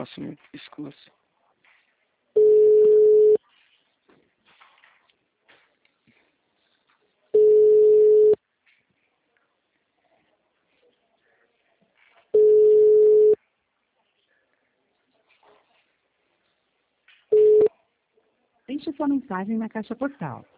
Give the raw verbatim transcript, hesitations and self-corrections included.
próximo discurso. Deixe sua mensagem na caixa postal.